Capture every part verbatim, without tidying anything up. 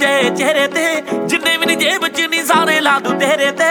जे चेहरे ते जिन्ने भी नी जेब च नी सारे ला दूं तेरे ते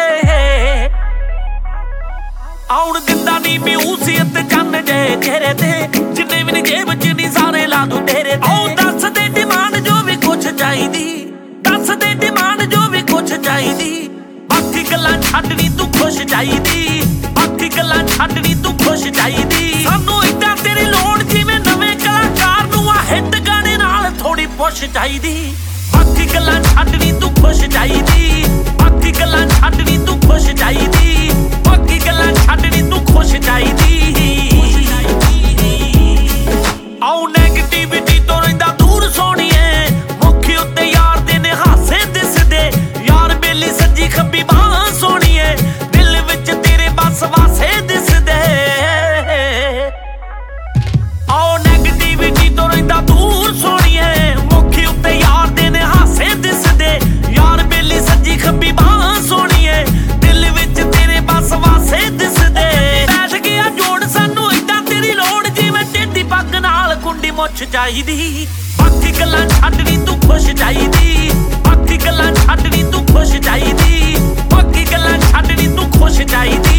आउण दिंदा नी म्यूजियत चन्न जे चेहरे ते जिन्ने भी नी जेब च नी सारे ला दूं तेरे ते ओ दस दे डिमांड जो भी कुछ चाहिदी दस दे डिमांड जो भी कुछ चाहिदी बाकी गल्लां छड्ड नी तू खुश चाहिदी बाकी गल्लां छड्ड नी तू खुश चाहिदी सानू इदां तेरी लोड़ जिवें नवें कलाकार नूं आ हिट गाने नाल थोड़ी पुश चाहिदी बाकी गल्लां छड्ड नी तू खुश चाहिदी बाकी गल्लां छड्ड नी तू खुश चाहिदी बाकी गल्लां छड्ड नी तू खुश चाहिदी आओ नेगेटिविटी तो रहिंदा दूर सोहणीए मुखी उत्ते यार दे ने हासे दिसदे यार बेली सज्जी खब्बी बाह सोहणीए दिल विच तेरे बस वासे दिसदे आओ नेगेटिविटी तो रहिंदा दूर सोहणीए मुखी उत्ते यार दे ने हासे दिसदे यार बेली सज्जी खब्बी बाह सोहणीए दिल विच तेरे बस वासे दिसदे बैठ गया जोड़ सानू इदां तेरी लोड़ जिवें टेढ़ी पग नाल कुंडी मुछ चाहिदी बाकी गल्लां छड्ड नी तू खुश चाहिदी बाकी गल्लां छड्ड नी तू खुश चाहिदी बाकी गल्लां छड्ड नी तू खुश चाहिदी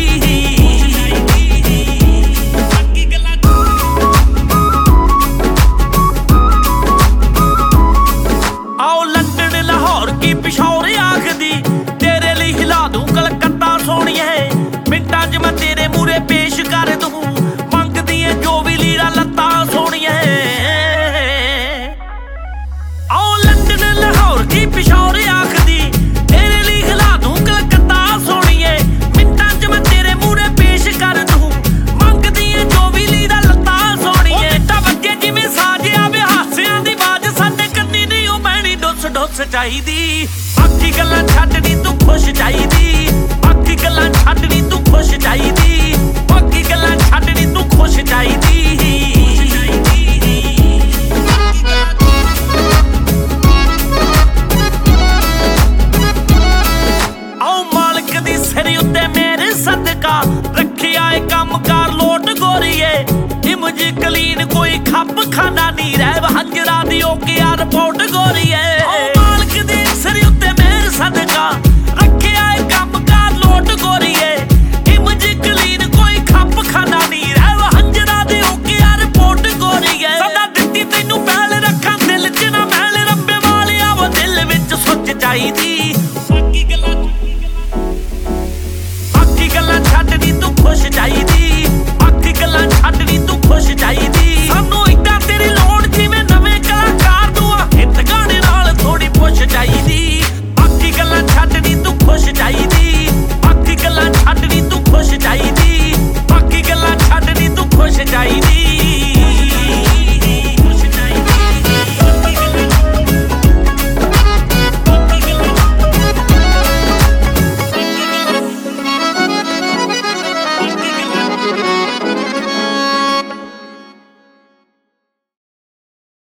आओ लंदन लाहौर की पिशौर आखदी तेरे लिए हिला दूं कलकत्ता सोहणीए मिंटां च मैं तेरे मूरे पेश कर दूं मंगदी है जो भी लीड़ा लत्ता सोहणीए आओ लंदन लाहौर की पिशौर आखदी तेरे लिए हिला दूं कलकत्ता सोहणीए मिंटां च मैं तेरे मूरे पेश कर दूं मंगदी है जो भी लीड़ा लत्ता सोहणीए मिट्टा वजे जिवें साज आवे हासियां दी बाज साडे कंनी नहीं ओ मैनी डुस डुस चाहिदी बाकी गल्लां छड्ड नी तू खुश चाहिदी बाकी गल्लां छड्ड नी तू खुश चाहिदी बाकी गल्लां छड्ड नी तू खुश चाहिदी आओ मालक दी सिर उत्ते मेरे सदका रखिया ए कम कार लोट गोरीए इमज कलीन कोई खप खाना नी रह हंजरा दी ओके आ रिपोर्ट गोरीए